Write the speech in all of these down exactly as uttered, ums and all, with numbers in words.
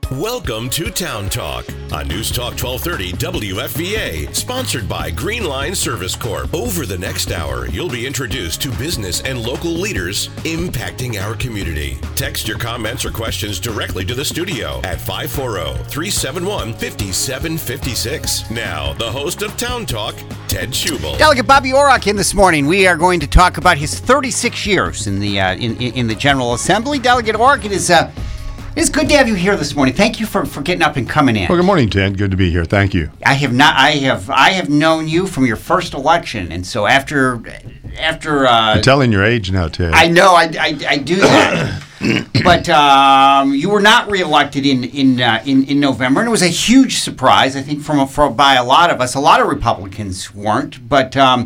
Welcome to Town Talk on News Talk twelve thirty W F V A, sponsored by Green Line Service Corp. Over the next hour, you'll be introduced to business and local leaders impacting our community. Text your comments or questions directly to the studio at five four zero, three seven one, five seven five six. Now, the host of Town Talk, Ted Schubel. Delegate Bobby Orrock in this morning. We are going to talk about his thirty-six years in the uh, in, in the General Assembly. Delegate Orrock, it is uh, it's good to have you here this morning. Thank you for, for getting up and coming in. Well, good morning, Ted. Good to be here. Thank you. I have not. I have. I have known you from your first election, and so after after. Uh, You're telling your age now, Ted. I know. I, I, I do that. But um, you were not reelected in in, uh, in in November, and it was a huge surprise. I think from for by a lot of us. A lot of Republicans weren't, but. Um,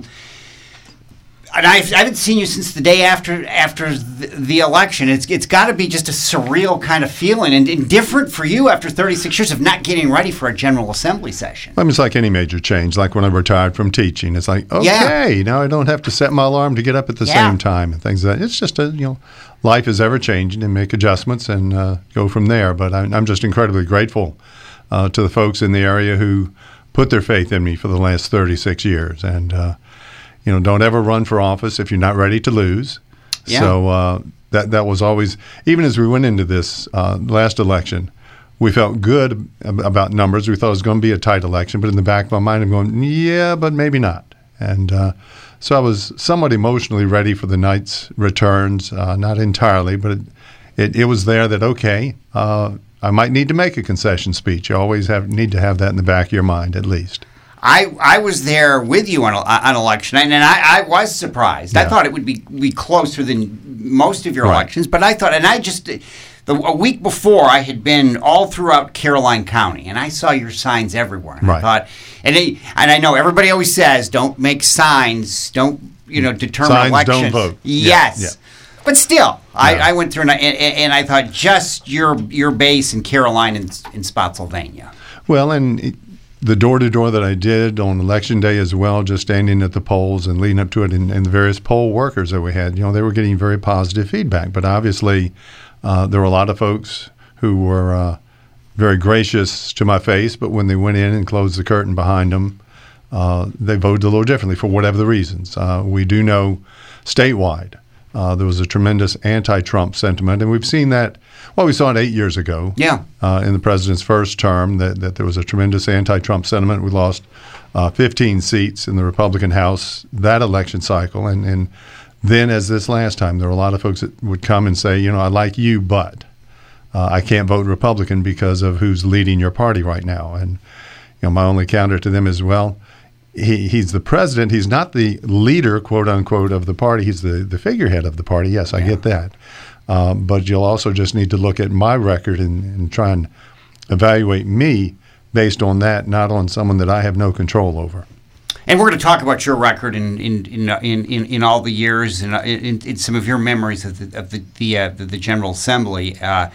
And I've, I haven't seen you since the day after after the, the election. It's it's got to be just a surreal kind of feeling, and, and different for you after thirty-six years of not getting ready for a General Assembly session. I mean, it's like any major change. Like when I retired from teaching, it's like, okay, yeah. now I don't have to set my alarm to get up at the yeah. same time and things like that. It's just a you know, life is ever changing, and make adjustments and uh, go from there. But I, I'm just incredibly grateful uh, to the folks in the area who put their faith in me for the last thirty-six years, and. Uh, You know, don't ever run for office if you're not ready to lose. Yeah. So uh, that that was always, even as we went into this uh, last election, we felt good about numbers. We thought it was going to be a tight election, but in the back of my mind, I'm going, yeah, but maybe not. And uh, so I was somewhat emotionally ready for the night's returns, uh, not entirely, but it, it, it was there that, okay, uh, I might need to make a concession speech. You always have need to have that in the back of your mind, at least. I, I was there with you on on election night, and I, I was surprised. Yeah. I thought it would be, be closer than most of your right. elections, but I thought, and I just, the, a week before, I had been all throughout Caroline County, and I saw your signs everywhere. And right. I thought, and it, and I know everybody always says, don't make signs, don't you know determine signs elections. Don't vote. Yes. Yeah. Yeah. But still, Yeah. I, I went through and I, and, and I thought just your your base in Caroline and in Spotsylvania. Well, and. It, The door-to-door that I did on Election Day as well, just standing at the polls and leading up to it, and, and the various poll workers that we had, you know, they were getting very positive feedback. But obviously, uh, there were a lot of folks who were uh, very gracious to my face, but when they went in and closed the curtain behind them, uh, they voted a little differently for whatever the reasons. Uh, we do know statewide uh, there was a tremendous anti-Trump sentiment, and we've seen that. Well, we saw it eight years ago yeah. uh, in the president's first term that, that there was a tremendous anti-Trump sentiment. We lost uh, fifteen seats in the Republican House that election cycle. And, and then as this last time, there were a lot of folks that would come and say, you know, I like you, but uh, I can't vote Republican because of who's leading your party right now. And you know, my only counter to them is, well, he, he's the president. He's not the leader, quote unquote, of the party. He's the, the figurehead of the party. Yes, I yeah. get that. Um, but you'll also just need to look at my record and, and try and evaluate me based on that, not on someone that I have no control over. And we're going to talk about your record in in in in, in, in all the years and in, in some of your memories of the of the the, uh, the, the General Assembly uh,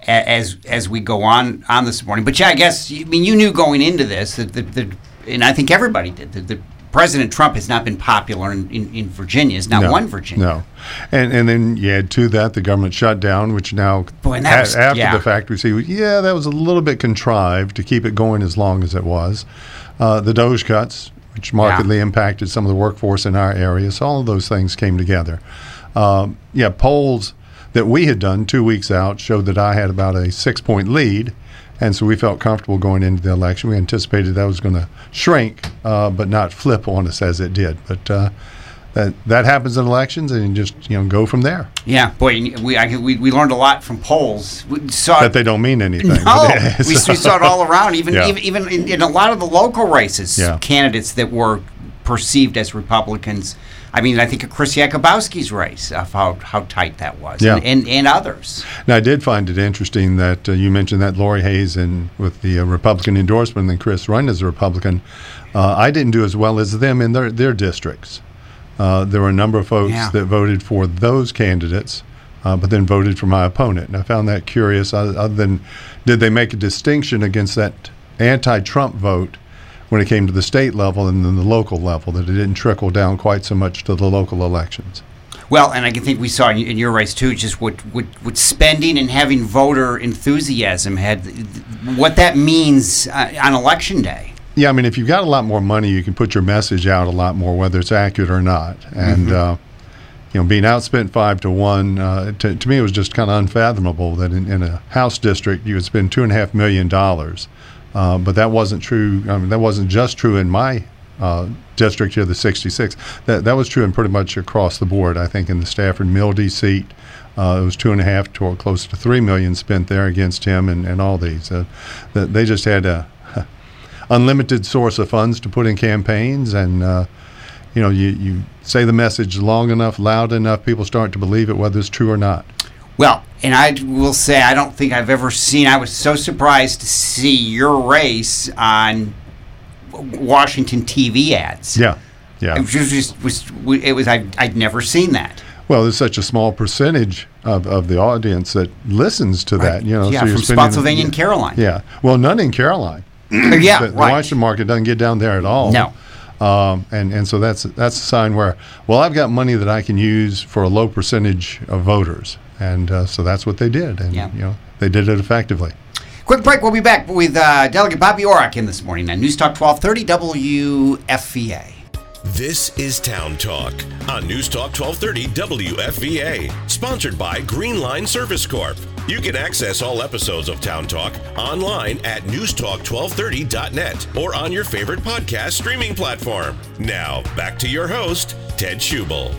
as as we go on on this morning. But yeah, I guess I mean you knew going into this that the, the and I think everybody did that the President Trump has not been popular in, in, in Virginia. Has not no, won Virginia. No. And and then you add to that the government shutdown, which now, Boy, that was, a, after yeah. the fact, we see, yeah, that was a little bit contrived to keep it going as long as it was. Uh, the DOGE cuts, which markedly yeah. impacted some of the workforce in our area. So all of those things came together. Um, yeah, polls that we had done two weeks out showed that I had about a six-point lead. And so we felt comfortable going into the election. We anticipated that was going to shrink, uh, but not flip on us as it did. But uh, that that happens in elections, and you just you know go from there. Yeah, boy, we I, we, we learned a lot from polls. We saw that they don't mean anything. No, we, we saw it all around. Even yeah. even, even in, in a lot of the local races, yeah. candidates that were perceived as Republicans. I mean, I think of Chris Yakubowski's race, of how, how tight that was, yeah. and, and, and others. Now, I did find it interesting that uh, you mentioned that Lori Hayes and with the uh, Republican endorsement, and then Chris running as a Republican. Uh, I didn't do as well as them in their, their districts. Uh, there were a number of folks yeah. that voted for those candidates, uh, but then voted for my opponent. And I found that curious, other than did they make a distinction against that anti-Trump vote when it came to the state level and then the local level, that it didn't trickle down quite so much to the local elections. Well, and I can think we saw in, in your race too, just what, what what spending and having voter enthusiasm had, what that means uh, on election day. Yeah, I mean, if you've got a lot more money, you can put your message out a lot more, whether it's accurate or not. And mm-hmm. uh, you know, being outspent five to one, uh, to, to me, it was just kind of unfathomable that in, in a House district you would spend two and a half million dollars. Uh, but that wasn't true. I mean, that wasn't just true in my uh, district here, the sixty-six. That that was true in pretty much across the board. I think in the Stafford-Mildy seat, uh, it was two and a half to close to three million spent there against him, and, and all these. Uh, that they just had a unlimited source of funds to put in campaigns, and uh, you know, you you say the message long enough, loud enough, people start to believe it, whether it's true or not. Well, and I will say, I don't think I've ever seen, I was so surprised to see your race on Washington T V ads. Yeah, yeah. It was just, was, it was I, I'd never seen that. Well, there's such a small percentage of, of the audience that listens to right. that. You know, yeah, so you're from spending, Spotsylvania and Caroline. Yeah, well, none in Caroline. yeah, the, right. The Washington market doesn't get down there at all. No. Um, and, and so that's that's a sign where, well, I've got money that I can use for a low percentage of voters. And uh, so that's what they did. And, yeah. you know, they did it effectively. Quick break. We'll be back with uh, Delegate Bobby Orrock in this morning on News Talk twelve thirty W F V A. This is Town Talk on News Talk twelve thirty W F V A, sponsored by Green Line Service Corp. You can access all episodes of Town Talk online at news talk twelve thirty dot net or on your favorite podcast streaming platform. Now, back to your host, Ted Schubel.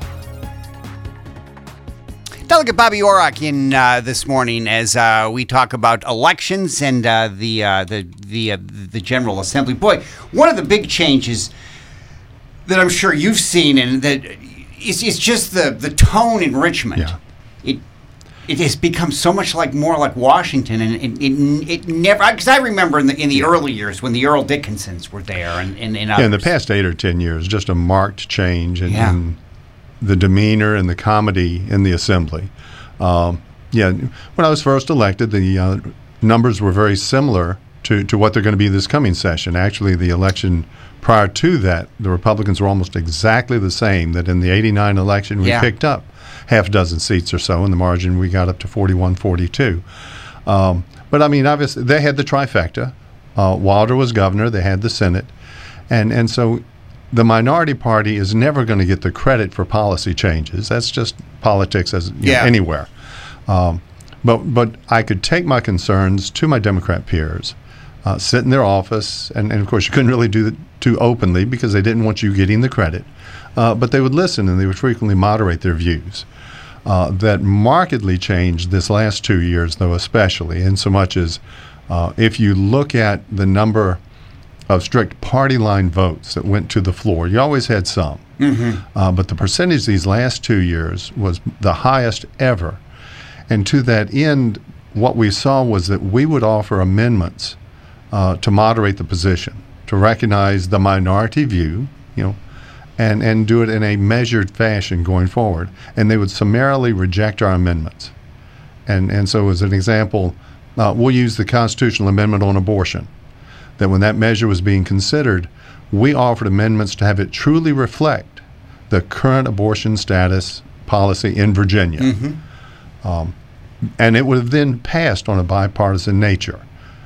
Delegate Bobby Orrock in uh, this morning as uh, we talk about elections and uh, the uh, the the uh, the General Assembly. Boy, one of the big changes that I'm sure you've seen, and that is, is just the, the tone in Richmond. Yeah. It it has become so much like more like Washington, and it, it, it never. Because I remember in the in the early years when the Earl Dickinsons were there, and and, and others. Yeah, in the past eight or ten years, just a marked change in, yeah. in the demeanor and the comedy in the assembly. Um, yeah, when I was first elected, the uh, numbers were very similar to, to what they're going to be this coming session. Actually, the election prior to that, the Republicans were almost exactly the same. That in the eighty-nine election, we yeah. picked up half a dozen seats or so. In the margin, we got up to forty-one forty-two. Um, but, I mean, obviously, they had the trifecta. Uh, Wilder was governor. They had the Senate. And, and so the minority party is never going to get the credit for policy changes. That's just politics as you yeah. know, anywhere. Um, but but I could take my concerns to my Democrat peers, uh, sit in their office, and, and of course you couldn't really do it too openly because they didn't want you getting the credit. Uh, but they would listen and they would frequently moderate their views. Uh, that markedly changed this last two years, though, especially, in so much as uh, if you look at the number of strict party line votes that went to the floor. You always had some. Mm-hmm. Uh, but the percentage these last two years was the highest ever. And to that end, what we saw was that we would offer amendments uh, to moderate the position, to recognize the minority view, you know, and, and do it in a measured fashion going forward. And they would summarily reject our amendments. And, and so as an example, uh, we'll use the constitutional amendment on abortion. That when that measure was being considered, we offered amendments to have it truly reflect the current abortion status policy in Virginia. Mm-hmm. Um, and it would have then passed on a bipartisan nature.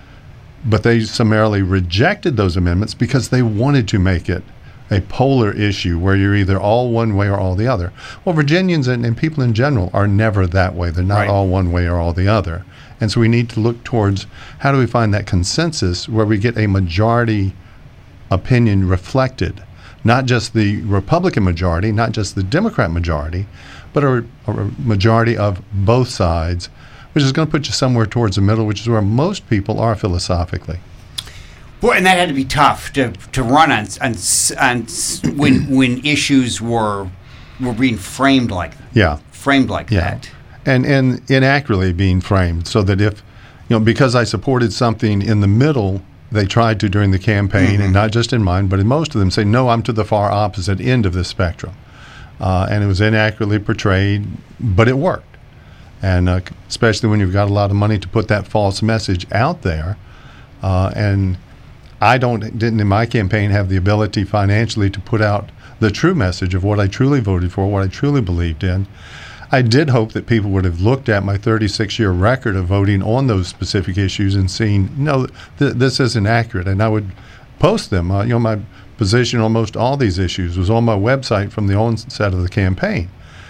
But they summarily rejected those amendments because they wanted to make it a polar issue where you're either all one way or all the other. Well, Virginians and, and people in general are never that way. They're not right. all one way or all the other. And so we need to look towards how do we find that consensus where we get a majority opinion reflected, not just the Republican majority, not just the Democrat majority, but a, a majority of both sides, which is going to put you somewhere towards the middle, which is where most people are philosophically. Boy, and that had to be tough to to run on on, on when when issues were were being framed like yeah framed like yeah. that. And and inaccurately being framed, so that if, you know, because I supported something in the middle, they tried to during the campaign, mm-hmm. and not just in mine, but in most of them, say, no, I'm to the far opposite end of the spectrum. Uh, and it was inaccurately portrayed, but it worked. And uh, especially when you've got a lot of money to put that false message out there. Uh, and I don't didn't in my campaign have the ability financially to put out the true message of what I truly voted for, what I truly believed in. I did hope that people would have looked at my thirty-six-year record of voting on those specific issues and seen, no, th- this isn't accurate, and I would post them. Uh, you know, my position on most all these issues was on my website from the onset of the campaign.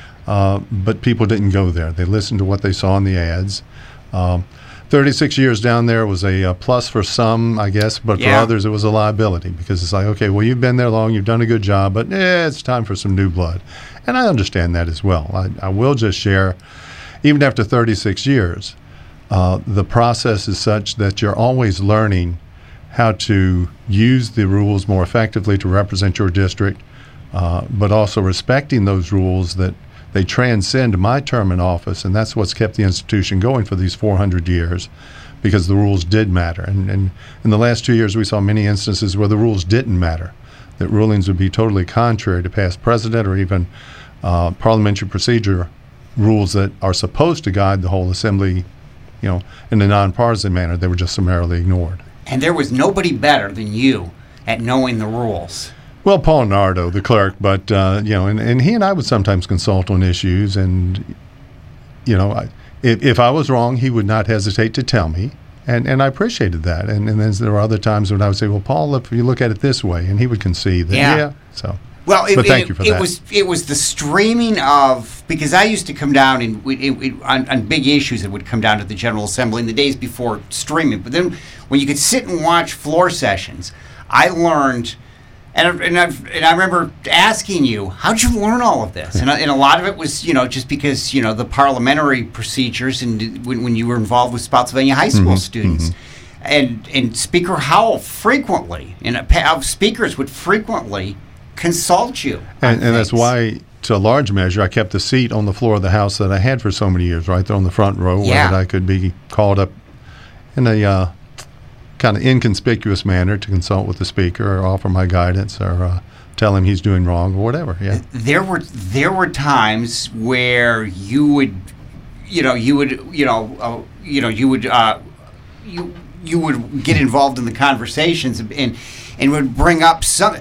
Uh, but people didn't go there. They listened to what they saw in the ads. Um, thirty-six years down there was a, a plus for some, I guess, but Yeah. for others it was a liability, because it's like, okay, well, you've been there long, you've done a good job, but eh, it's time for some new blood. And I understand that as well. I, I will just share, even after thirty-six years, uh, the process is such that you're always learning how to use the rules more effectively to represent your district, uh, but also respecting those rules that they transcend my term in office, and that's what's kept the institution going for these four hundred years, because the rules did matter. And, and in the last two years, we saw many instances where the rules didn't matter, that rulings would be totally contrary to past precedent or even uh, parliamentary procedure rules that are supposed to guide the whole assembly, you know, in a nonpartisan manner. They were just summarily ignored. And there was nobody better than you at knowing the rules. Well, Paul Nardo, the clerk, but, uh, you know, and, and he and I would sometimes consult on issues, and, you know, I, if, if I was wrong, he would not hesitate to tell me, and, and I appreciated that. And, and then there were other times when I would say, well, Paul, if you look at it this way, and he would concede that, Yeah. yeah, so. Well, it, but thank it, you for it that. was it was the streaming of, because I used to come down and we- it, it, on, on big issues that would come down to the General Assembly in the days before streaming. But then when you could sit and watch floor sessions, I learned, and I, and, I've, and I remember asking you, how'd you learn all of this? And, and a lot of it was, you know, just because, you know, the parliamentary procedures and when, when you were involved with Spotsylvania high school Mm-hmm. students. And, and Speaker Howell frequently, and a pa- of speakers would frequently consult you. on And, and that's things. why, to a large measure, I kept the seat on the floor of the House that I had for so many years, right there on the front row, Yeah. where that I could be called up in a uh, kind of inconspicuous manner to consult with the Speaker or offer my guidance or uh, tell him he's doing wrong or whatever. Yeah. There were there were times where you would, you know, you would, you know, uh, you know, you would, uh, you you would get involved in the conversations and and would bring up some.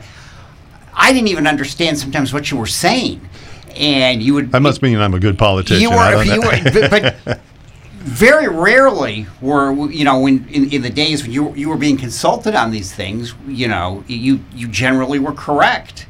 I didn't even understand sometimes what you were saying, and you would. That must mean I'm a good politician. You I were, don't you know. were, but, but very rarely were, you know, when in, in the days when you you were being consulted on these things, you know, you you generally were correct,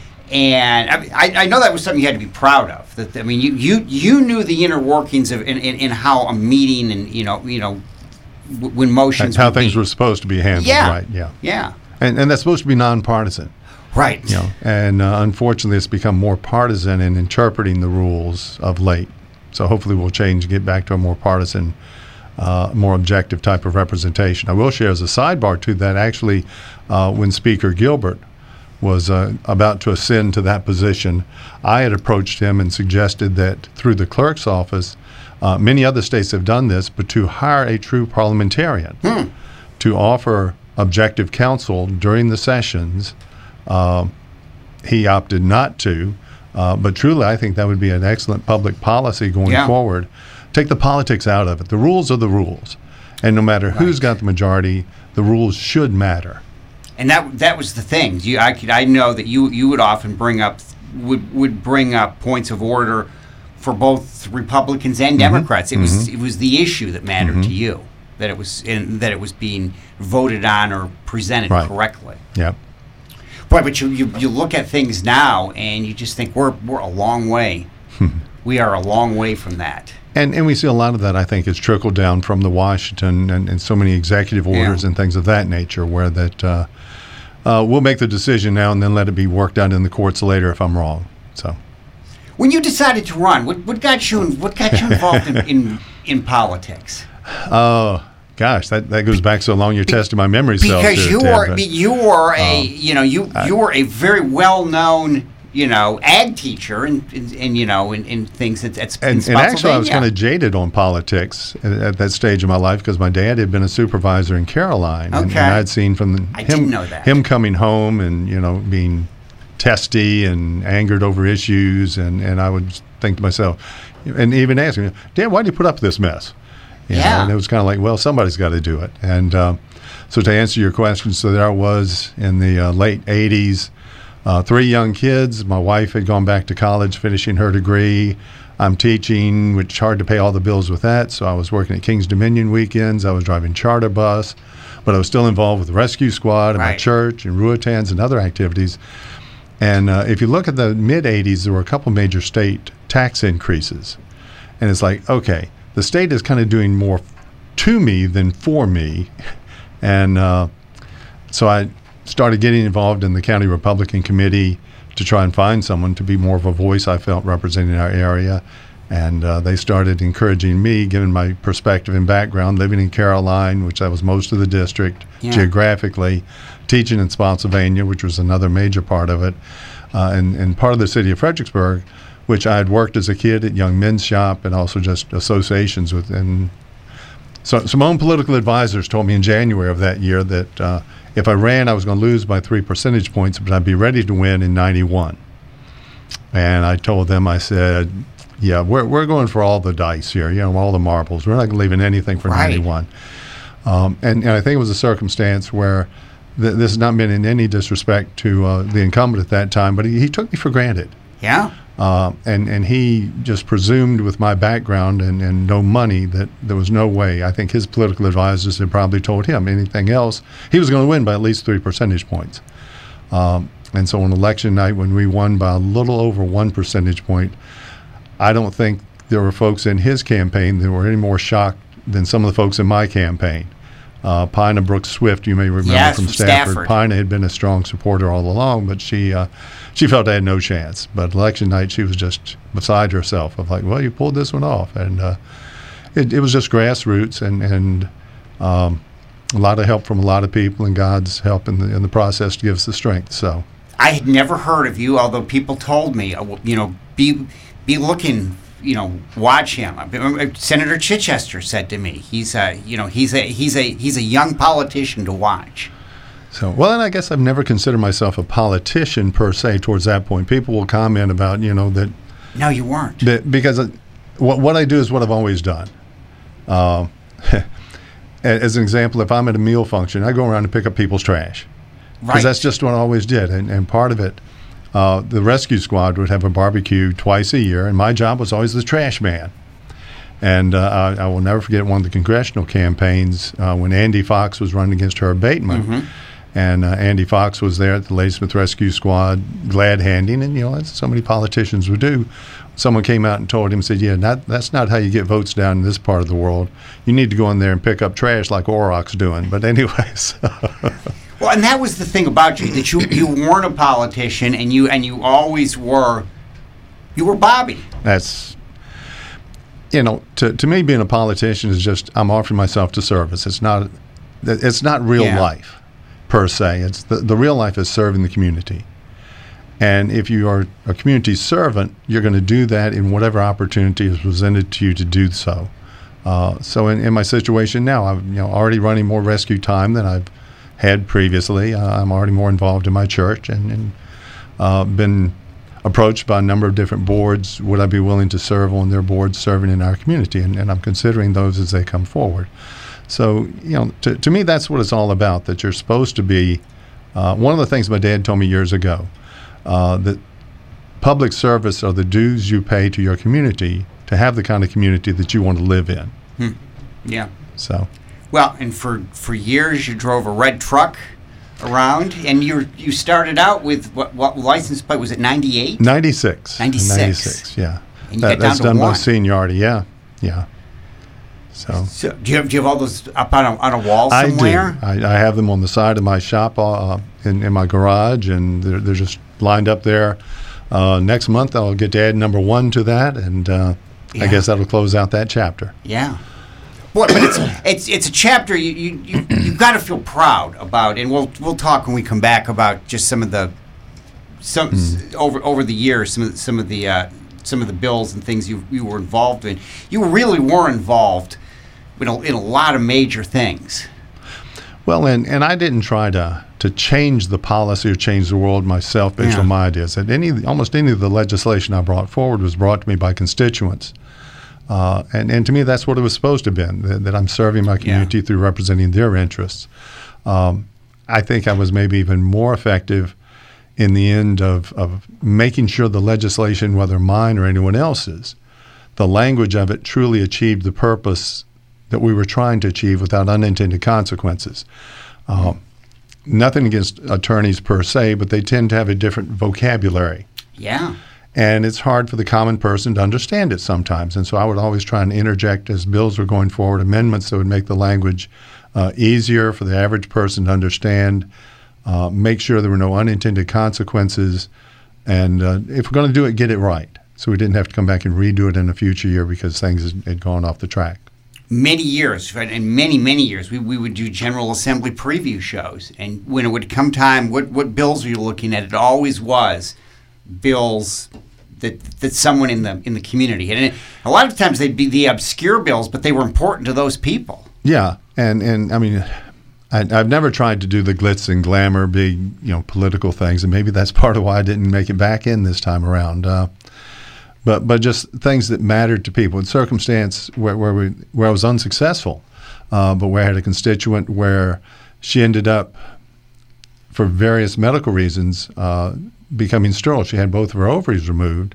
and I, mean, I, I know that was something you had to be proud of. That I mean, you you, you knew the inner workings of in, in, in how a meeting and you know you know w- when motions how would things be. were supposed to be handled, Yeah. right? Yeah. Yeah. And and that's supposed to be nonpartisan. Right. You know, and uh, unfortunately, it's become more partisan in interpreting the rules of late. So hopefully, we'll change and get back to a more partisan, uh, more objective type of representation. I will share as a sidebar to that. Actually, uh, when Speaker Gilbert was uh, about to ascend to that position, I had approached him and suggested that through the clerk's office, uh, many other states have done this, but to hire a true parliamentarian Hmm. to offer objective counsel during the sessions. Uh, he opted not to, uh, but truly I think that would be an excellent public policy going Yeah. forward. Take the politics out of it. The rules are the rules. And no matter who's got the majority, the rules should matter. And that that was the thing. You, I could, I know that you you would often bring up would would bring up points of order for both Republicans and Democrats. It was it was the issue that mattered to you, that it was in, that it was being voted on or presented Right. correctly. Yeah. Boy, but you, you you look at things now and you just think we're we're a long way. We are a long way from that. And and we see a lot of that, I think, is trickled down from the Washington and, and so many executive orders Yeah. and things of that nature, where that uh, uh, we'll make the decision now and then let it be worked out in the courts later if I'm wrong. So When you decided to run, what what got you what got you involved in, in in politics? Oh, gosh, that, that goes back so long. You're testing my memory cells. Because here, you Ted, were but- you were a um, you know you you were a very well known you know ag teacher and and, and you know in, in things at, at in And, and actually, I was Spotsylvania. kind of jaded on politics at, at that stage of my life because my dad had been a supervisor in Caroline, and, Okay. and I'd seen from the, I him didn't know that. him coming home and you know being testy and angered over issues, and, and I would think to myself, and even ask him, Dad, why do you put up with this mess? You know, Yeah. and it was kind of like, well, somebody's got to do it. And uh, so to answer your question, so there I was in the uh, late eighties, uh, three young kids. My wife had gone back to college, finishing her degree. I'm teaching, which is hard to pay all the bills with that. So I was working at King's Dominion weekends. I was driving charter bus, but I was still involved with the rescue squad and Right. my church and Ruitans and other activities. And uh, if you look at the mid-eighties, there were a couple major state tax increases. And it's like, okay, the state is kind of doing more to me than for me. And uh, so I started getting involved in the county Republican committee to try and find someone to be more of a voice I felt representing our area. And uh, they started encouraging me, given my perspective and background, living in Caroline, which that was most of the district Yeah. geographically, teaching in Spotsylvania, which was another major part of it, uh, and, and part of the city of Fredericksburg, which I had worked as a kid at Young Men's Shop and also just associations with. And so some own political advisors told me in January of that year that uh, if I ran, I was going to lose by three percentage points, but I'd be ready to win in ninety-one. And I told them, I said, yeah, we're we're going for all the dice here, you know, all the marbles. We're not leaving anything for Right. ninety-one. Um, and, and I think it was a circumstance where th- this has not been in any disrespect to uh, the incumbent at that time, but he, he took me for granted. Yeah. Uh, and, and he just presumed with my background and, and no money that there was no way. I think his political advisors had probably told him anything else. He was going to win by at least three percentage points. Um, and so on election night, when we won by a little over one percentage point, I don't think there were folks in his campaign that were any more shocked than some of the folks in my campaign. Uh, Pina Brooks Swift, you may remember Yes, from from Stafford. Stafford. Pina had been a strong supporter all along, but she uh, she felt I had no chance. But election night, she was just beside herself of like, well, you pulled this one off. And uh, it, it was just grassroots and, and um, a lot of help from a lot of people and God's help in the, in the process to give us the strength. So I had never heard of you, although people told me, uh, you know, be be looking, you know, watch him. Uh, Senator Chichester said to me, he's a, you know, he's a he's a he's a young politician to watch. So, well, and I guess I've never considered myself a politician per se towards that point. People will comment about, you know, that, No, you weren't. that because uh, what, what I do is what I've always done. Uh, as an example, if I'm at a meal function, I go around and pick up people's trash. Because Right. that's just what I always did. And, and part of it, uh, the rescue squad would have a barbecue twice a year, and my job was always the trash man. And uh, I, I will never forget one of the congressional campaigns uh, when Andy Fox was running against Herb Bateman. Mm-hmm. And uh, Andy Fox was there at the Ladysmith Rescue Squad, glad handing, and you know, as so many politicians would do. Someone came out and told him, said, "Yeah, not, that's not how you get votes down in this part of the world. You need to go in there and pick up trash like Oroc's doing." But anyways, Well, and that was the thing about you, that you you weren't a politician, and you and you always were, you were Bobby. that's, you know, to to me, being a politician is just I'm offering myself to service. It's not, it's not real Yeah. life per se. It's the the real life is serving the community. And if you are a community servant, you're going to do that in whatever opportunity is presented to you to do so. Uh, so in, in my situation now, I'm you know already running more rescue time than I've had previously. Uh, I'm already more involved in my church and, and uh, been approached by a number of different boards. Would I be willing to serve on their boards serving in our community? And, and I'm considering those as they come forward. So, you know, to, to me, that's what it's all about, that you're supposed to be. Uh, one of the things my dad told me years ago, uh, that public service are the dues you pay to your community to have the kind of community that you want to live in. Yeah. So, Well, and for, for years you drove a red truck around, and you you started out with what, what license plate was it? ninety-eight. ninety-six. ninety-six. ninety-six, yeah. And you That- got down that's to done by one. seniority, yeah, yeah. So So do you have, do you have all those up on a, on a wall I somewhere? do. I, I have them on the side of my shop uh, in, in my garage, and they're, they're just lined up there. Uh, next month, I'll get to add number one to that, and uh, Yeah. I guess that'll close out that chapter. Yeah. Well, but it's it's it's a chapter you you you you've got to feel proud about, and we'll we'll talk when we come back about just some of the some Mm. over over the years some of the, some of the uh, some of the bills and things you you were involved in. You really were involved in a, in a lot of major things. Well, and, and I didn't try to, to change the policy or change the world myself based Yeah. on my ideas. And any almost any of the legislation I brought forward was brought to me by constituents. Uh, and, and to me, that's what it was supposed to have been, that, that I'm serving my community through representing their interests. Um, I think I was maybe even more effective in the end of, of making sure the legislation, whether mine or anyone else's, the language of it truly achieved the purpose that we were trying to achieve without unintended consequences. Uh, nothing against attorneys per se, but they tend to have a different vocabulary. Yeah. And it's hard for the common person to understand it sometimes. And so I would always try and interject, as bills were going forward, amendments that would make the language uh, easier for the average person to understand, uh, make sure there were no unintended consequences, and uh, if we're going to do it, get it right. So we didn't have to come back and redo it in a future year because things had gone off the track. Many years, right, and many, many years, we, we would do General Assembly preview shows. And when it would come time, what, what bills were you looking at? It always was bills that that someone in the in the community. And it, a lot of times they'd be the obscure bills, but they were important to those people. Yeah, and, and I mean, I, I've never tried to do the glitz and glamour, big, you know, political things, and maybe that's part of why I didn't make it back in this time around. Uh, But but just things that mattered to people. In circumstance where where, we, where I was unsuccessful, uh, but where I had a constituent where she ended up, for various medical reasons, uh, becoming sterile. She had both of her ovaries removed,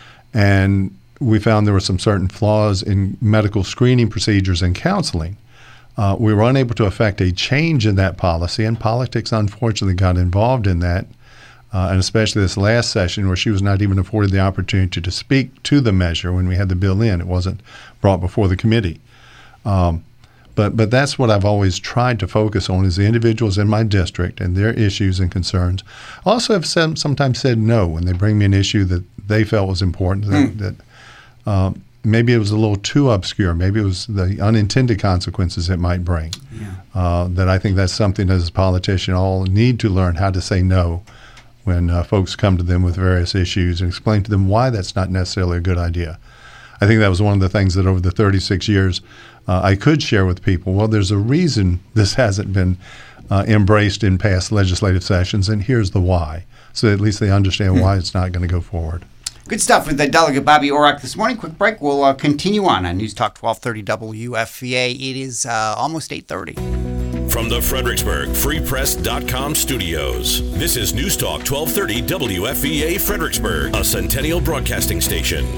and we found there were some certain flaws in medical screening procedures and counseling. Uh, we were unable to effect a change in that policy, and politics unfortunately got involved in that. Uh, and especially this last session where she was not even afforded the opportunity to speak to the measure when we had the bill in. It wasn't brought before the committee. Um, but but that's what I've always tried to focus on is the individuals in my district and their issues and concerns. I also have some, sometimes said no when they bring me an issue that they felt was important, that, mm. that um, maybe it was a little too obscure. Maybe it was the unintended consequences it might bring. Yeah. Uh, that I think that's something as a politician all need to learn how to say no when uh, folks come to them with various issues and explain to them why that's not necessarily a good idea. I think that was one of the things that over the thirty-six years uh, I could share with people. Well, there's a reason this hasn't been uh, embraced in past legislative sessions, and here's the why. So at least they understand hmm. why it's not going to go forward. Good stuff with the Delegate Bobby Orrock this morning. Quick break. We'll uh, continue on on News Talk twelve thirty W F V A. It is uh, almost eight thirty. From the Fredericksburg Free Press dot com studios, this is News Talk twelve thirty W F V A Fredericksburg, a Centennial Broadcasting station.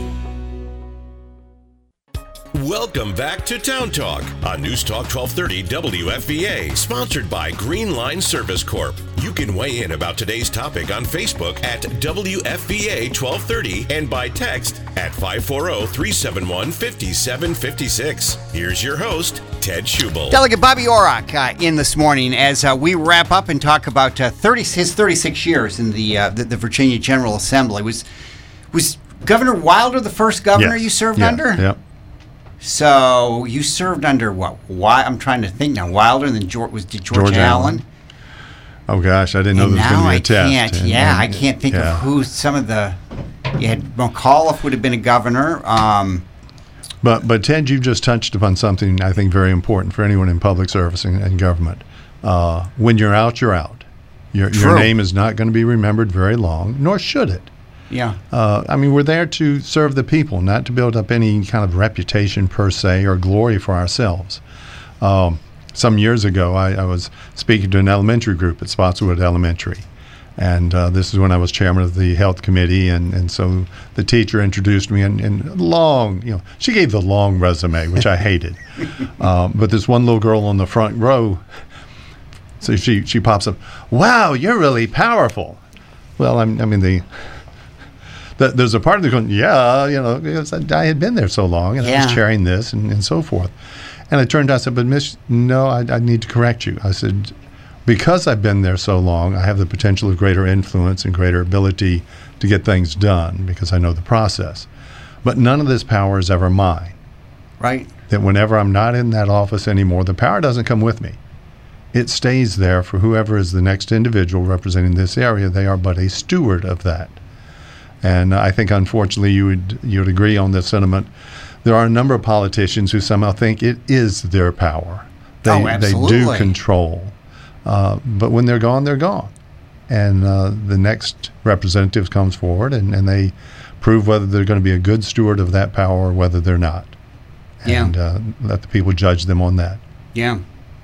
Welcome back to Town Talk on News Talk twelve thirty W F V A, sponsored by Green Line Service Corp. You can weigh in about today's topic on Facebook at W F V A twelve thirty and by text at five four zero, three seven one, five seven five six. Here's your host, Ted Schubel. Delegate Bobby Orrock uh, in this morning as uh, we wrap up and talk about uh, thirty his thirty-six years in the, uh, the the Virginia General Assembly. Was was Governor Wilder the first governor yes. you served yeah. under? Yep. So you served under what? Why? I'm trying to think now. Wilder and then George was did George, George Allen? Allen. Oh gosh, I didn't know and there was going to be a test. Can't, and, yeah, and, I can't think yeah. of who some of the. You had McAuliffe would have been a governor. Um, But but Ted, you've just touched upon something I think very important for anyone in public service and, and government. Uh, when you're out, you're out. Your True. your name is not going to be remembered very long, nor should it. yeah. Uh, I mean, we're there to serve the people, not to build up any kind of reputation per se or glory for ourselves. Um, some years ago, I, I was speaking to an elementary group at Spotswood Elementary. And uh, this is when I was chairman of the health committee, and, and so the teacher introduced me, and, and long, you know, she gave the long resume, which I hated. um, but this one little girl on the front row, so she she pops up, "Wow, you're really powerful." Well, I'm, I mean the, the there's a part of the going, yeah, you know, because I, I had been there so long, and yeah. I was chairing this, and, and so forth. And I turned out and said, "But Miss, no, I, I need to correct you." I said, because I've been there so long, I have the potential of greater influence and greater ability to get things done because I know the process. But none of this power is ever mine. Right. That whenever I'm not in that office anymore, the power doesn't come with me. It stays there for whoever is the next individual representing this area. They are but a steward of that. And I think, unfortunately, you would you would agree on this sentiment. There are a number of politicians who somehow think it is their power. They, oh, absolutely. They do control. Uh, but when they're gone, they're gone. And uh, the next representative comes forward and, and they prove whether they're going to be a good steward of that power or whether they're not. Yeah. And uh, let the people judge them on that. Yeah.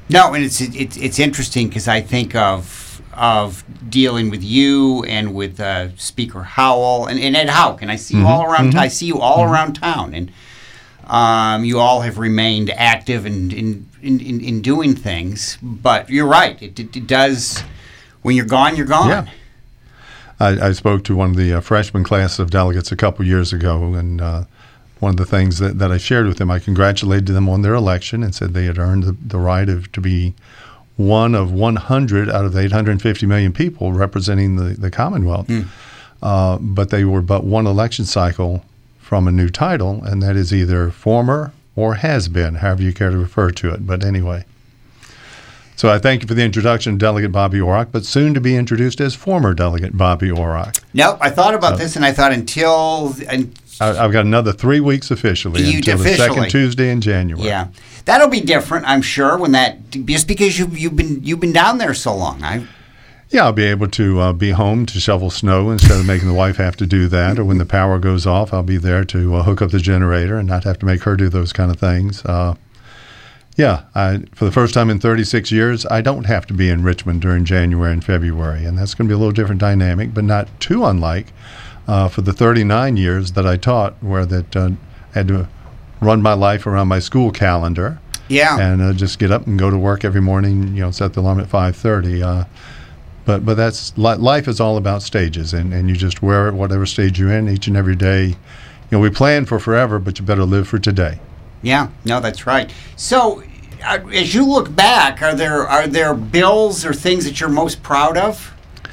No, and it's it's it's interesting because I think of of dealing with you and with uh, Speaker Howell and, and Ed Houck, and I see Mm-hmm. you all around. Mm-hmm. I see you all mm-hmm. around town, and um, you all have remained active in in, in, in in doing things. But you're right; it, it, it does. When you're gone, you're gone. Yeah. I, I spoke to one of the uh, freshman class of delegates a couple years ago, and uh, one of the things that, that I shared with them, I congratulated them on their election and said they had earned the, the right of to be one of one hundred out of the eight hundred fifty million people representing the, the Commonwealth. Mm. Uh, but they were but one election cycle from a new title, and that is either former or has been, however you care to refer to it. But anyway. So I thank you for the introduction, Delegate Bobby Orrock, but soon to be introduced as former Delegate Bobby Orrock. Nope, I thought about uh, this, and I thought until... And I, I've got another three weeks officially you until officially. the second Tuesday in January. Yeah, that'll be different, I'm sure, when that just because you you've been you've been down there so long. I yeah, I'll be able to uh, be home to shovel snow instead of making the wife have to do that. Or when the power goes off, I'll be there to uh, hook up the generator and not have to make her do those kind of things. Uh, Yeah, I, for the first time in thirty-six years, I don't have to be in Richmond during January and February, and that's going to be a little different dynamic, but not too unlike uh, for the thirty-nine years that I taught, where that uh, had to run my life around my school calendar. Yeah, and uh, just get up and go to work every morning. You know, set the alarm at five thirty. Uh, but but that's life is all about stages, and, and you just wear it whatever stage you're in each and every day. You know, we plan for forever, but you better live for today. Yeah, no, that's right. So, uh, as you look back, are there are there bills or things that you're most proud of?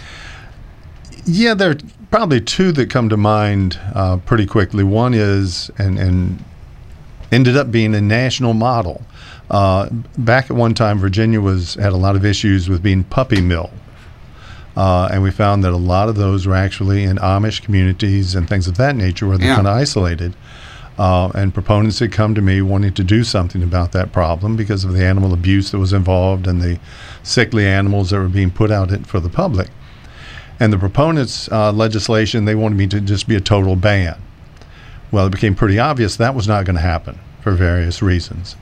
Yeah, there are probably two that come to mind uh, pretty quickly. One is, and, and ended up being a national model. Uh, back at one time, Virginia was had a lot of issues with being puppy mill. Uh, and we found that a lot of those were actually in Amish communities and things of that nature where they're yeah. kind of isolated. Uh, and proponents had come to me wanting to do something about that problem because of the animal abuse that was involved and the sickly animals that were being put out for the public. And the proponents' uh, legislation, they wanted me to just be a total ban. Well, it became pretty obvious that was not going to happen for various reasons.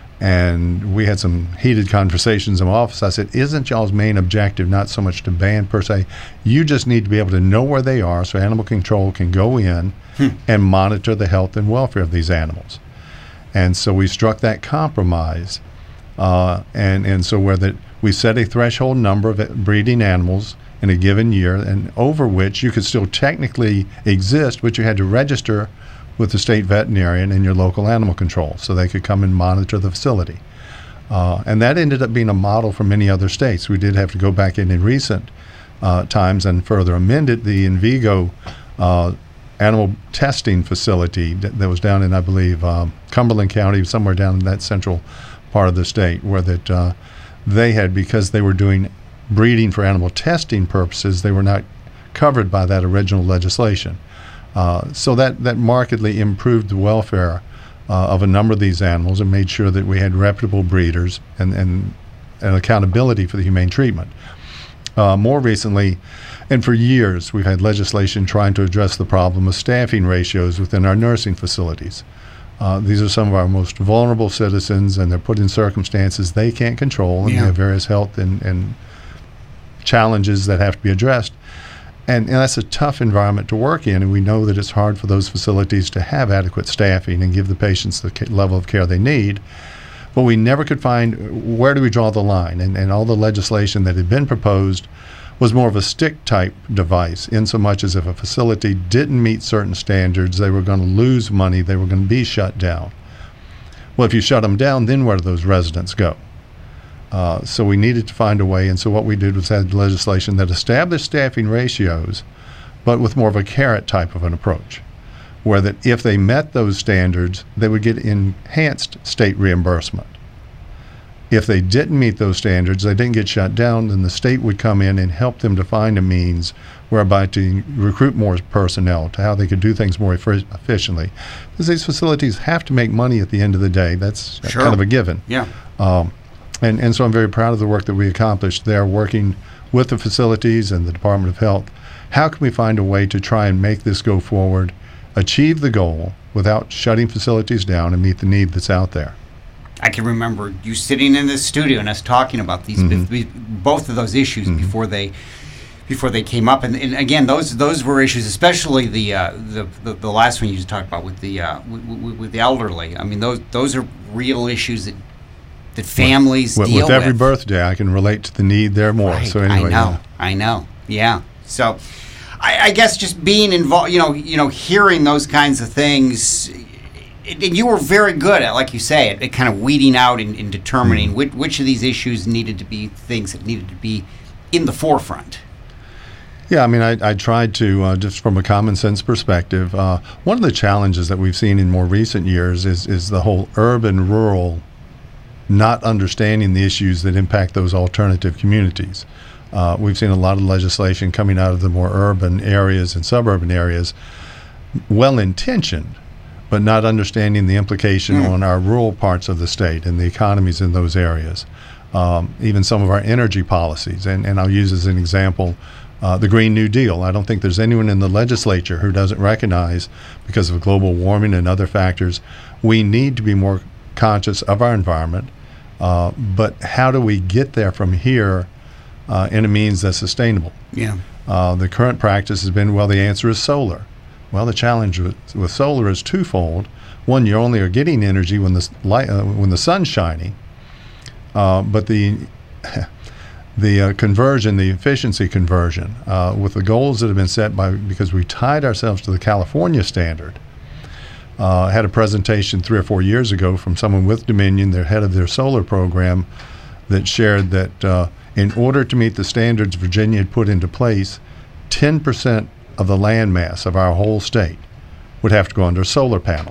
And we had some heated conversations in my office. I said, isn't y'all's main objective not so much to ban per se? You just need to be able to know where they are so animal control can go in hmm. and monitor the health and welfare of these animals. And so we struck that compromise. Uh, and, and so where that we set a threshold number of breeding animals in a given year, and over which you could still technically exist, but you had to register with the state veterinarian and your local animal control so they could come and monitor the facility. Uh, and that ended up being a model for many other states. We did have to go back in in recent uh, times and further amend it. The Envigo uh, animal testing facility that, that was down in, I believe, uh, Cumberland County, somewhere down in that central part of the state, where that uh, they had, because they were doing breeding for animal testing purposes, they were not covered by that original legislation. Uh, so that, that markedly improved the welfare uh, of a number of these animals and made sure that we had reputable breeders and, and, and accountability for the humane treatment. Uh, more recently, and for years, we've had legislation trying to address the problem of staffing ratios within our nursing facilities. Uh, these are some of our most vulnerable citizens, and they're put in circumstances they can't control, and yeah. they have various health and, and challenges that have to be addressed. And, and that's a tough environment to work in, and we know that it's hard for those facilities to have adequate staffing and give the patients the ca- level of care they need. But we never could find where do we draw the line, and, and all the legislation that had been proposed was more of a stick-type device, in so much as if a facility didn't meet certain standards, they were going to lose money, they were going to be shut down. Well, if you shut them down, then where do those residents go? Uh, so we needed to find a way, and so what we did was had legislation that established staffing ratios, but with more of a carrot type of an approach, where that if they met those standards, they would get enhanced state reimbursement. If they didn't meet those standards, they didn't get shut down, then the state would come in and help them to find a means whereby to recruit more personnel, to how they could do things more effi- efficiently. Because these facilities have to make money at the end of the day. That's sure. kind of a given. Yeah. Um, And, and so I'm very proud of the work that we accomplished there, working with the facilities and the Department of Health. How can we find a way to try and make this go forward, achieve the goal without shutting facilities down, and meet the need that's out there? I can remember you sitting in this studio and us talking about these mm-hmm. both of those issues mm-hmm. before they before they came up, and, and again, those those were issues, especially the uh, the, the the last one you just talked about with the uh, with, with the elderly. I mean, those those are real issues that that families with, deal with. With every birthday, I can relate to the need there more. Right. So anyway, I know, yeah. I know, yeah. So, I, I guess just being involved, you know, you know, hearing those kinds of things. And you were very good at, like you say, at, at kind of weeding out and, and determining mm-hmm. which, which of these issues needed to be things that needed to be in the forefront. Yeah, I mean, I, I tried to, uh, just from a common sense perspective, uh, one of the challenges that we've seen in more recent years is, is the whole urban-rural not understanding the issues that impact those alternative communities. Uh, we've seen a lot of legislation coming out of the more urban areas and suburban areas, well-intentioned, but not understanding the implication mm. on our rural parts of the state and the economies in those areas. Um, even some of our energy policies, and, and I'll use as an example uh, the Green New Deal. I don't think there's anyone in the legislature who doesn't recognize, because of global warming and other factors, we need to be more conscious of our environment, uh, but how do we get there from here uh, in a means that's sustainable? Yeah. Uh, the current practice has been, well, the answer is solar. Well, the challenge with, with solar is twofold. One, you only are getting energy when the light, uh, when the sun's shining, uh, but the the uh, conversion, the efficiency conversion, uh, with the goals that have been set by, because we tied ourselves to the California standard. Uh, I had a presentation three or four years ago from someone with Dominion, their head of their solar program, that shared that uh, in order to meet the standards Virginia had put into place, ten percent of the land mass of our whole state would have to go under a solar panel.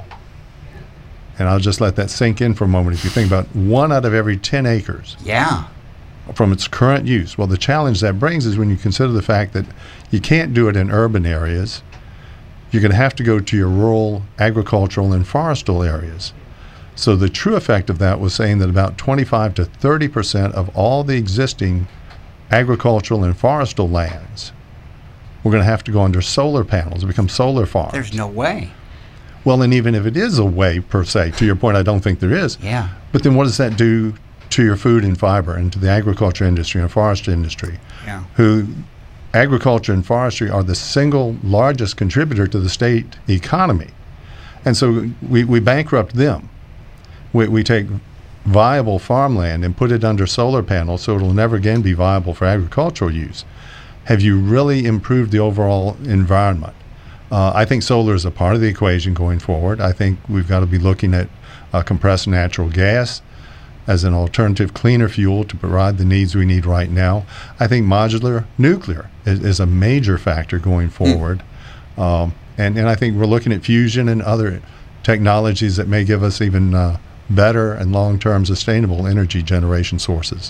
And I'll just let that sink in for a moment. If you think about one out of every ten acres yeah. from its current use, well, the challenge that brings is when you consider the fact that you can't do it in urban areas, you're going to have to go to your rural, agricultural, and forestal areas. So the true effect of that was saying that about twenty-five to thirty percent of all the existing agricultural and forestal lands we're going to have to go under solar panels, become solar farms. There's no way. Well, and even if it is a way, per se, to your point, I don't think there is. Yeah. But then what does that do to your food and fiber and to the agriculture industry and forestry industry? Yeah. Who, agriculture and forestry are the single largest contributor to the state economy. And so we, we bankrupt them. We, we take viable farmland and put it under solar panels so it'll never again be viable for agricultural use. Have you really improved the overall environment? Uh, I think solar is a part of the equation going forward. I think we've got to be looking at uh, compressed natural gas as an alternative, cleaner fuel to provide the needs we need right now. I think modular nuclear is, is a major factor going forward. Mm. Um, and, and I think we're looking at fusion and other technologies that may give us even uh, better and long-term sustainable energy generation sources.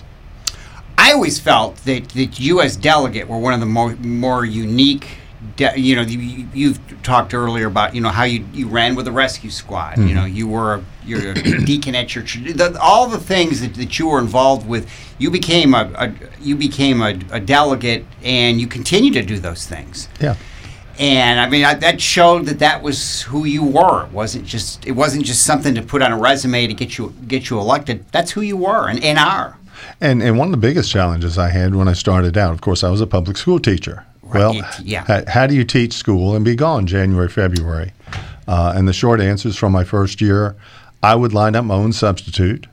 I always felt that, that you as delegate were one of the more, more unique, de- you know, you, you've talked earlier about, you know, how you, you ran with the rescue squad. Mm-hmm. You know, you were a, you're a deacon at your church. The, all the things that, that you were involved with, you became a, a you became a, a delegate, and you continue to do those things. Yeah. And I mean, I, that showed that that was who you were. It wasn't just it wasn't just something to put on a resume to get you get you elected. That's who you were and, and are. And and one of the biggest challenges I had when I started out, of course, I was a public school teacher. Right. Well, It- yeah. how, how do you teach school and be gone January, February? Uh, and the short answer is, from my first year, I would line up my own substitute.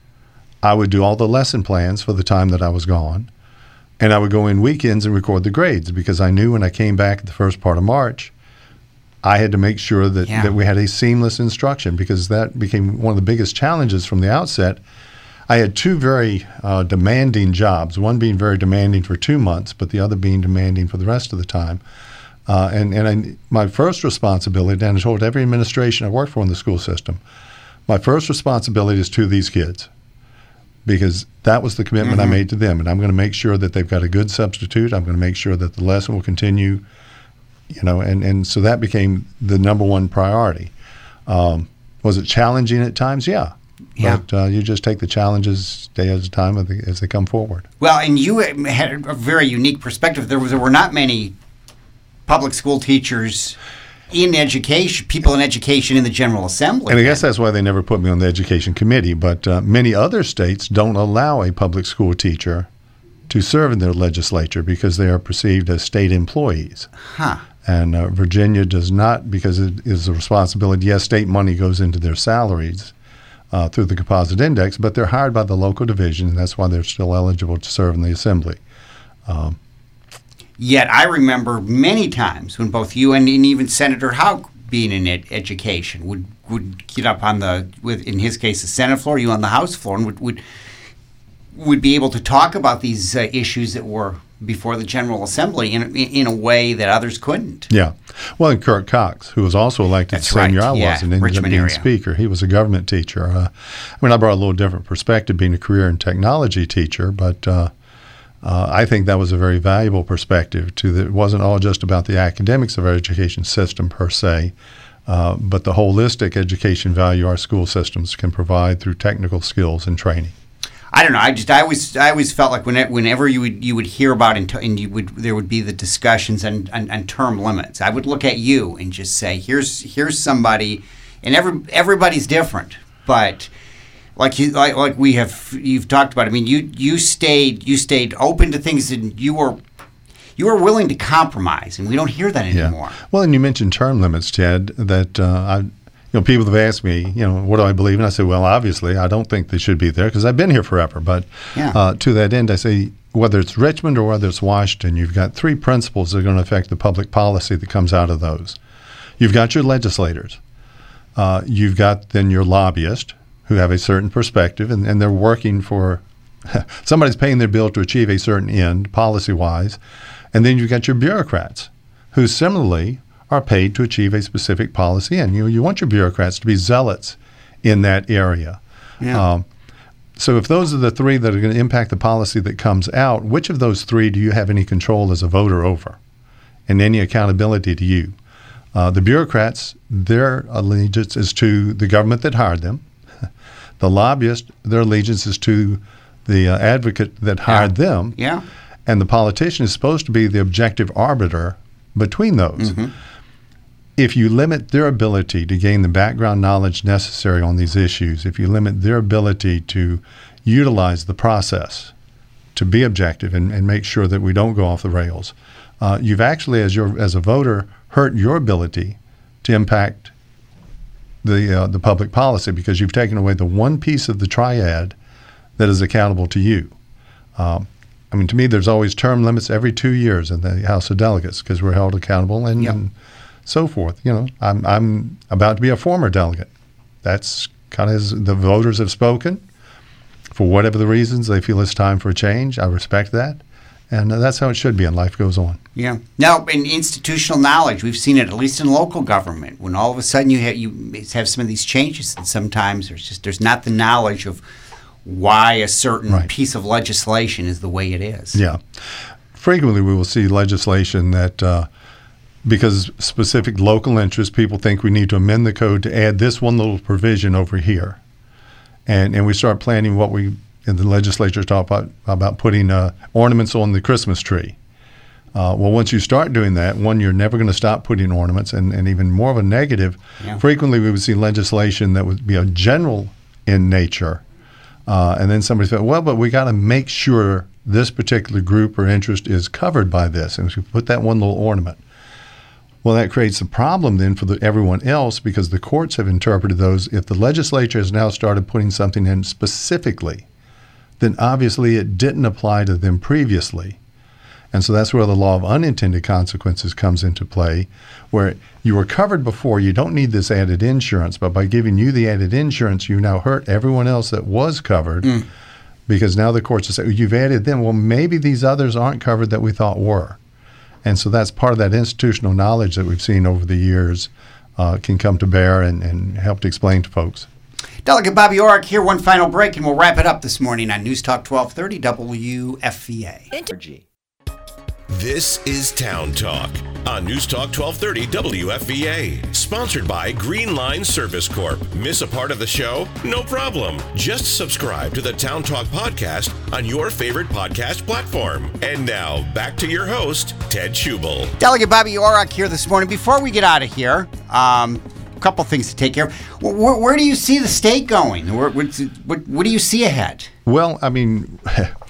I would do all the lesson plans for the time that I was gone. And I would go in weekends and record the grades, because I knew when I came back at the first part of March, I had to make sure that, Yeah. that we had a seamless instruction, because that became one of the biggest challenges from the outset. I had two very uh, demanding jobs, one being very demanding for two months, but the other being demanding for the rest of the time. Uh, and and I, my first responsibility, and I told every administration I worked for in the school system, my first responsibility is to these kids, because that was the commitment Mm-hmm. I made to them. And I'm going to make sure that they've got a good substitute. I'm going to make sure that the lesson will continue, you know, and, and so that became the number one priority. Um, was it challenging at times? Yeah. Yeah. But uh, you just take the challenges day at a time as they, as they come forward. Well, and you had a very unique perspective. There was there were not many public school teachers in education, people in education in the General Assembly. And I guess that's why they never put me on the education committee. But uh, many other states don't allow a public school teacher to serve in their legislature because they are perceived as state employees. Huh. And uh, Virginia does not, because it is a responsibility. Yes, state money goes into their salaries uh, through the composite index, but they're hired by the local division, and that's why they're still eligible to serve in the assembly. Um, Yet I remember many times when both you and, and even Senator Houck, being in ed- education, would, would get up on the, with in his case, the Senate floor, you on the House floor, and would would, would be able to talk about these uh, issues that were before the General Assembly in, in a way that others couldn't. Yeah. Well, and Kirk Cox, who was also elected That's the same right. year I yeah. was and ended Richmond up being area. Speaker. He was a government teacher. Uh, I mean, I brought a little different perspective being a career and technology teacher, but uh, uh, I think that was a very valuable perspective. To the, it wasn't all just about the academics of our education system per se, uh, but the holistic education value our school systems can provide through technical skills and training. I don't know. I just I always I always felt like when, whenever you would you would hear about and, and you would there would be the discussions on, on, on term limits. I would look at you and just say, here's here's somebody, and every everybody's different, but like you like, like we have you've talked about. I mean, you you stayed you stayed open to things, and you were you were willing to compromise, and we don't hear that anymore. Yeah. Well, and you mentioned term limits, Ted. That uh, I. You know, people have asked me, you know, what do I believe? And I say, well, obviously, I don't think they should be there because I've been here forever. But yeah. uh, to that end, I say, whether it's Richmond or whether it's Washington, you've got three principles that are going to affect the public policy that comes out of those. You've got your legislators. Uh, you've got then your lobbyists who have a certain perspective, and, and they're working for – somebody's paying their bill to achieve a certain end policy-wise. And then you've got your bureaucrats who similarly – are paid to achieve a specific policy, and you you want your bureaucrats to be zealots in that area. Yeah. Um, so if those are the three that are going to impact the policy that comes out, which of those three do you have any control as a voter over and any accountability to you? Uh, the bureaucrats, their allegiance is to the government that hired them. The lobbyists, their allegiance is to the uh, advocate that hired yeah. them. Yeah. And the politician is supposed to be the objective arbiter between those. Mm-hmm. If you limit their ability to gain the background knowledge necessary on these issues, if you limit their ability to utilize the process to be objective and, and make sure that we don't go off the rails, uh, you've actually, as your as a voter, hurt your ability to impact the uh, the public policy because you've taken away the one piece of the triad that is accountable to you. Um, I mean, to me, there's always term limits every two years in the House of Delegates because we're held accountable and, yep. and so forth. You know, I'm I'm about to be a former delegate. That's kind of the voters have spoken. For whatever the reasons, they feel it's time for a change. I respect that, and uh, that's how it should be. And life goes on. Yeah. Now, in institutional knowledge, we've seen it at least in local government. When all of a sudden you have you have some of these changes, and sometimes there's just there's not the knowledge of why a certain right. piece of legislation is the way it is. Yeah. Frequently, we will see legislation that. Uh, Because specific local interests, people think we need to amend the code to add this one little provision over here, and and we start planning what we in the legislature talk about about putting uh, ornaments on the Christmas tree. Uh, well, once you start doing that, one, you're never going to stop putting ornaments, and, and even more of a negative. Yeah. Frequently, we would see legislation that would be a general in nature, uh, and then somebody said, "Well, but we got to make sure this particular group or interest is covered by this," and so we put that one little ornament. Well, that creates a problem then for the, everyone else because the courts have interpreted those. If the legislature has now started putting something in specifically, then obviously it didn't apply to them previously. And so that's where the law of unintended consequences comes into play, where you were covered before, you don't need this added insurance, but by giving you the added insurance, you now hurt everyone else that was covered mm. because now the courts say, you've added them. Well, maybe these others aren't covered that we thought were. And so that's part of that institutional knowledge that we've seen over the years uh, can come to bear and, and help to explain to folks. Delegate Bobby Orrick here, one final break, and we'll wrap it up this morning on News Talk twelve thirty W F V A. This is Town Talk on News Talk twelve thirty W F V A. Sponsored by Green Line Service Corp. Miss a part of the show? No problem. Just subscribe to the Town Talk podcast on your favorite podcast platform. And now, back to your host, Ted Schubel. Delegate Bobby Orrock here this morning. Before we get out of here, um, a couple things to take care of. Where, where do you see the state going? Where, what, what, what do you see ahead? Well, I mean...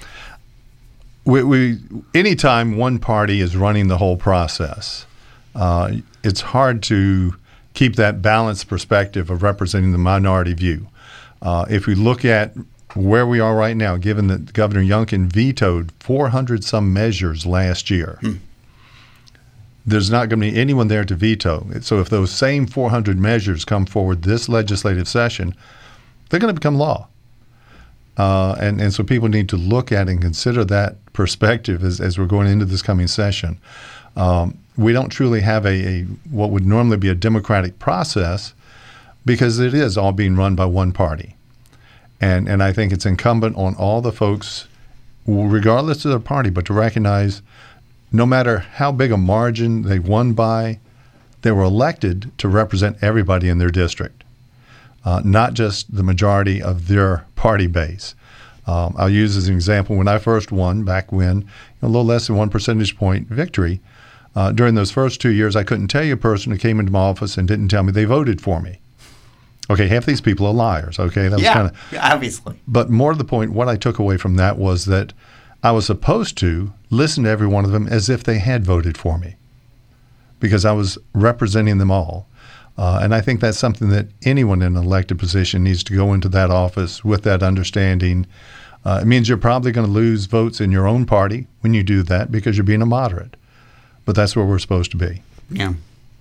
We, we anytime one party is running the whole process, uh, it's hard to keep that balanced perspective of representing the minority view. Uh, if we look at where we are right now, given that Governor Youngkin vetoed four hundred some measures last year, hmm. there's not going to be anyone there to veto. So if those same four hundred measures come forward this legislative session, they're going to become law. Uh, and, and so people need to look at and consider that perspective as, as we're going into this coming session. Um, we don't truly have a, a what would normally be a democratic process because it is all being run by one party. And and I think it's incumbent on all the folks, regardless of their party, but to recognize no matter how big a margin they won by, they were elected to represent everybody in their district. Uh, not just the majority of their party base. Um, I'll use as an example, when I first won, back when, you know, a little less than one percentage point victory, uh, during those first two years, I couldn't tell you a person who came into my office and didn't tell me they voted for me. Okay, half these people are liars, okay? That was yeah, kinda, obviously. But more to the point, what I took away from that was that I was supposed to listen to every one of them as if they had voted for me because I was representing them all. Uh, and I think that's something that anyone in an elected position needs to go into that office with that understanding. Uh, it means you're probably going to lose votes in your own party when you do that because you're being a moderate. But that's where we're supposed to be. Yeah.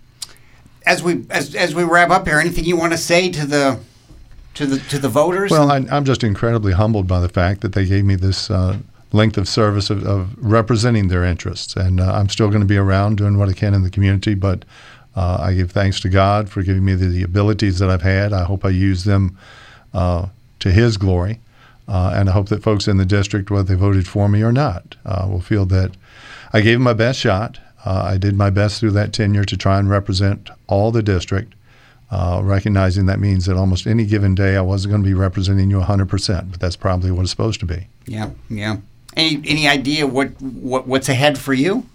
As we as as we wrap up here, anything you want to say to the to the to the voters? Well, I, I'm just incredibly humbled by the fact that they gave me this uh, length of service of, of representing their interests, and uh, I'm still going to be around doing what I can in the community, but. Uh, I give thanks to God for giving me the, the abilities that I've had. I hope I use them uh, to His glory. Uh, and I hope that folks in the district, whether they voted for me or not, uh, will feel that I gave them my best shot. Uh, I did my best through that tenure to try and represent all the district, uh, recognizing that means that almost any given day I wasn't going to be representing you one hundred percent, but that's probably what it's supposed to be. Yeah, yeah. Any any idea what, what what's ahead for you?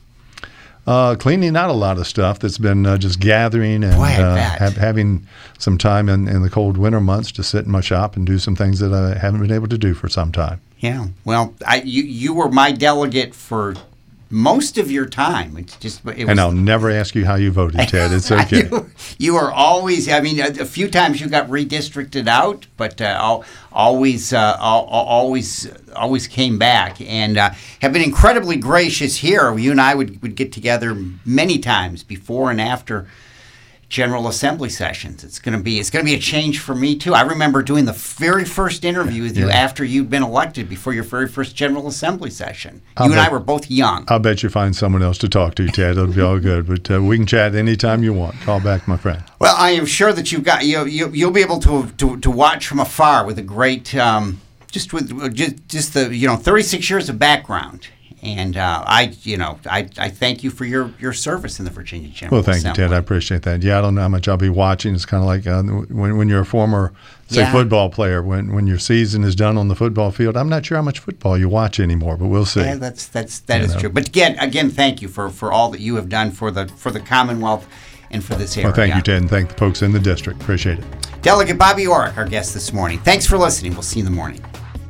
Uh, cleaning out a lot of stuff that's been uh, just gathering and Boy, uh, ha- having some time in, in the cold winter months to sit in my shop and do some things that I haven't been able to do for some time. Yeah, well, I, you you were my delegate for most of your time. It's just, it was, and I'll never ask you how you voted, Ted. It's okay. you, you are always. I mean, a, a few times you got redistricted out, but uh, always, uh, always, always came back, and uh, have been incredibly gracious here. You and I would would get together many times before and after General Assembly sessions. It's gonna be it's gonna be a change for me too. I remember doing the very first interview with you yeah. after you'd been elected, before your very first General Assembly session. I'll you bet, and I were both young. I'll bet you find someone else to talk to, Ted. It'll be all good. But uh, we can chat anytime you want. Call back, my friend. Well, I am sure that you've got you, you you'll be able to to, to watch from afar with a great um, just with just just the you know thirty-six years of background. And uh, I, you know, I, I thank you for your, your service in the Virginia General Well, thank Assembly. you, Ted. I appreciate that. Yeah, I don't know how much I'll be watching. It's kind of like uh, when when you're a former, say, yeah. football player. When when your season is done on the football field, I'm not sure how much football you watch anymore, but we'll see. Yeah, that's that's that you is know. true. But again, again, thank you for, for all that you have done for the for the Commonwealth and for this area. Well, thank you, Ted, and thank the folks in the district. Appreciate it. Delegate Bobby Orrock, our guest this morning. Thanks for listening. We'll see you in the morning.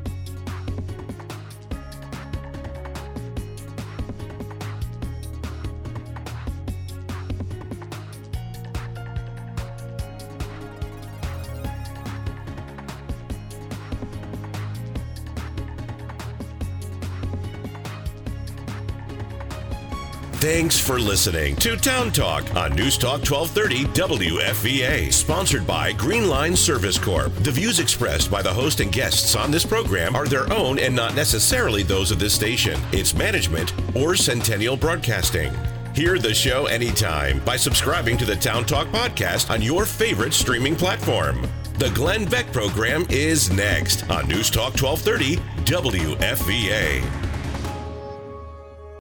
Thanks for listening to Town Talk on News Talk twelve thirty W F V A, sponsored by Green Line Service Corp. The views expressed by the host and guests on this program are their own and not necessarily those of this station, its management, or Centennial Broadcasting. Hear the show anytime by subscribing to the Town Talk podcast on your favorite streaming platform. The Glenn Beck program is next on News Talk twelve thirty W F V A.